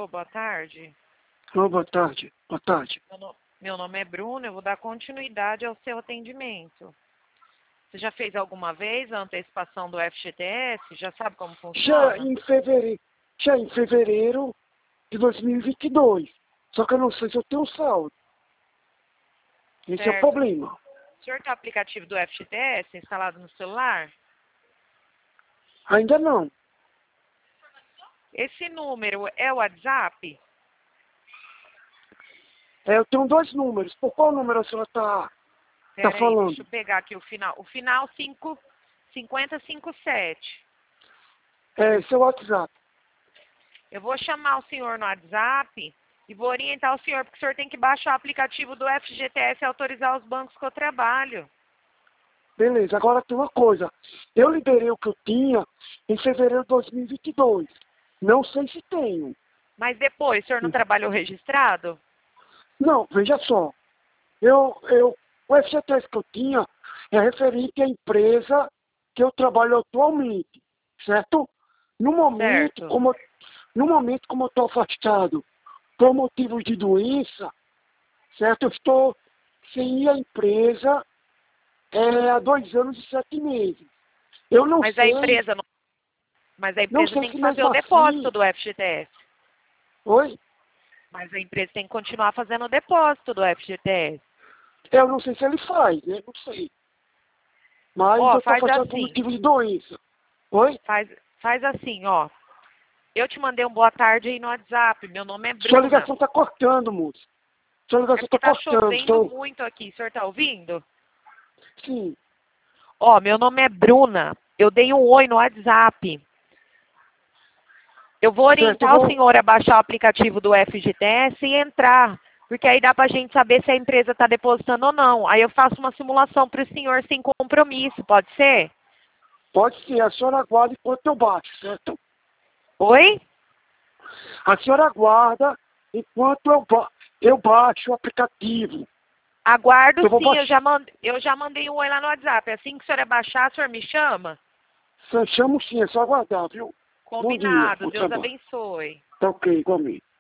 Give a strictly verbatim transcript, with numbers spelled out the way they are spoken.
Alô, boa tarde. Alô, boa tarde. Boa tarde. Meu, no... Meu nome é Bruno, eu vou dar continuidade ao seu atendimento. Você já fez alguma vez a antecipação do F G T S? Já sabe como funciona? Já em fevereiro, já em fevereiro de dois mil e vinte e dois. Só que eu não sei se eu tenho saldo. Esse Certo. é o problema. O senhor tem o aplicativo do F G T S instalado no celular? Ainda não. Esse número é o WhatsApp? É, eu tenho dois números. Por qual número a senhora está tá Pera aí, falando? deixa eu pegar aqui o final. O final cinco, cinquenta e cinquenta e sete. É, seu WhatsApp. Eu vou chamar o senhor no WhatsApp e vou orientar o senhor, porque o senhor tem que baixar o aplicativo do F G T S e autorizar os bancos que eu trabalho. Beleza, agora tem uma coisa. Eu liberei o que eu tinha em fevereiro de dois mil e vinte e dois. Não sei se tenho. Mas depois, o senhor não trabalhou registrado? Não, veja só. Eu, eu, o F G T S que eu tinha é referente à empresa que eu trabalho atualmente, certo? No momento, Certo. como, eu- no momento, como eu estou afastado por motivos de doença, certo? Eu estou sem ir à empresa é, há dois anos e sete meses. Eu não Mas a sei, empresa não... Mas a não empresa sei tem se que fazer mesmo o depósito assim. do F G T S. Oi? Mas a empresa tem que continuar fazendo o depósito do F G T S. Eu não sei se ele faz, né? Não sei. Mas Ó, eu estou faz afastado por assim. motivo de doença. Oi? Faz, faz assim, ó. Eu te mandei um boa tarde aí no WhatsApp. Meu nome é Sua Bruna. ligação está cortando, moço. Sua É ligação porque está tá cortando. chovendo Então, muito aqui. O senhor tá ouvindo? sim. Ó, meu nome é Bruna. Eu dei um oi no WhatsApp. Eu vou Certo, eu orientar o vou. senhor a baixar o aplicativo do F G T S e entrar. Porque aí dá pra gente saber se a empresa está depositando ou não. Aí eu faço uma simulação para o senhor sem compromisso, pode ser? Pode ser, a senhora aguarda enquanto eu baixo, certo? Oi? A senhora aguarda enquanto eu, ba eu baixo o aplicativo. Aguardo Eu vou sim, eu já, baixar. mand... eu já mandei um oi lá no WhatsApp. Assim que o senhor baixar, o senhor me chama? Chamo sim, é só aguardar, viu? Bom dia, Combinado, bom Deus trabalho. abençoe. Tá ok, igualmente.